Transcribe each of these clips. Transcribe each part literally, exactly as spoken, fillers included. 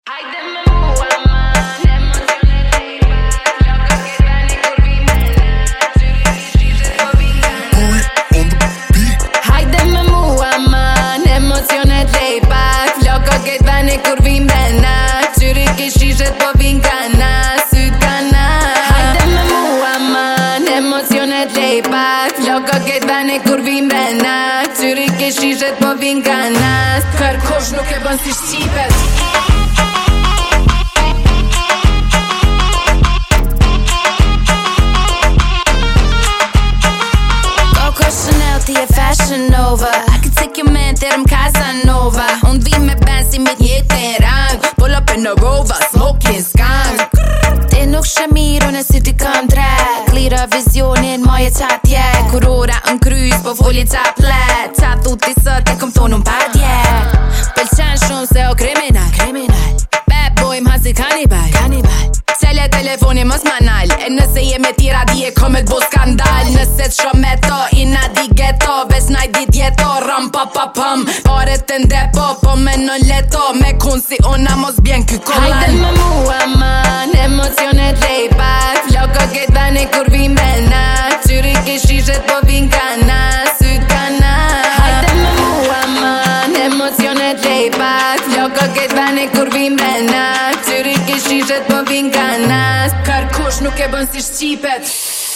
Hajde me mua man, emocione t'ejba, loka ke tani kur vimena, qyri kishishe po vingana. Hajde me mua man, emocione t'ejba, loka ke tani kur vimena, qyri kishishe po vingana, syt kana. Hajde me mua man, emocione t'ejba, loka ke tani kur vimena, qyri kishishe po vingana. Kërkosh nuk e bën si shqipet. Ti e fashion over I can take your man there I'm Casanova Unë vi me ben si mit jetin rang Pull up in a Rover, smoking skunk Ti nuk shë mirë, unë si ti kam drag Lira vizionin, moje qatje Kur ora në krys, po foljen qa plet Qa thu ti sët e kom thonë unë padje Pëlqen shumë se o kriminal Kriminal Bad boy m'ha si kanibal Kanibal Qele telefoni mos manal E nëse jeme tira di e kom e t'bo skandal Nëse t'shom me to ina di ghetto Ves naj di djeto ram pa pa pam Pare të ndepo po me non leto Me kun si una mos bjen ky kolan Hajde me mua man Emocione t'rejpa Floko ke tani kur vimena Qyri kishishet po vingana Syt kana Hajde me mua man Emocione t'rejpa Floko ke tani kur vimena Qyri kishishet po vingana Kërkosh nuk e bën si shqipet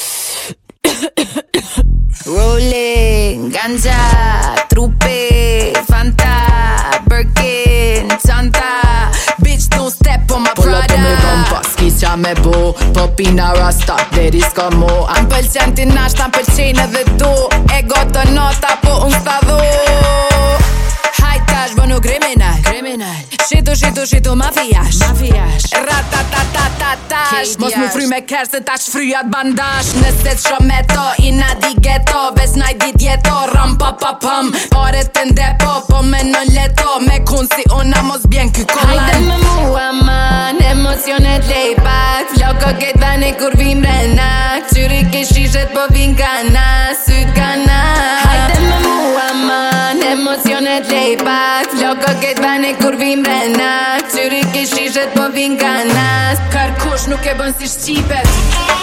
Rolling, ganja, trupe, Fanta, Birkin, Chanta Bitch don't step on my Prada Pull up me bumpa, s'ki qa me bo Po pina rasta, deri s'ka mo Am pëlqen ti nashta, am pëlqen edhe tu E gotë nota, po unë s'ta dho Hajt tash, bënu kriminal Kriminal Shitu, shitu, shitu, mafiash Mafiash Ratatatatash Mos mu fry me kerë se tash fryat bandash Nëse t'shom me to, ina di ghetto Ves naj di djeto, ram pa pa pam Pare të ndepo, po me non leto Me kun si una mos bjen ky kolan Hajde me mua man, emocione t'lejpak Floko ke tani kur vimrena Qyri kishishet po vingana Syt kana Hajde me mua man, emocione t'lejpak Floko ke tani kur vimrena Qyri kishishet po vingana Kërkosh nuk e bën si shqipet